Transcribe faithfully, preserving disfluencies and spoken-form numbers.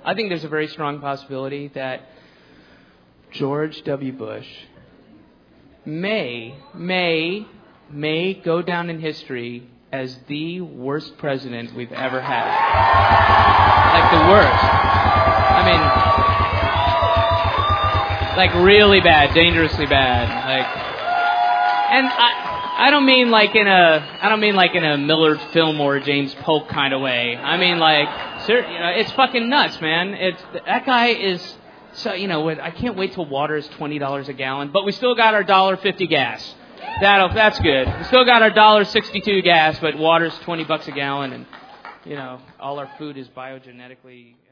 I think there's a very strong possibility that George W. Bush may, may, may go down in history as the worst president we've ever had. Like the worst. I mean, like really bad, dangerously bad. Like, and I, I don't mean like in a, I don't mean like in a Millard Fillmore, James Polk kind of way. I mean like, sir, you know, it's fucking nuts, man. It's that guy is. So, you know, I can't wait till water is twenty dollars a gallon, but we still got our one dollar fifty gas. That'll, that's good. We still got our one dollar sixty-two gas, but water's twenty bucks a gallon, and, you know, all our food is biogenetically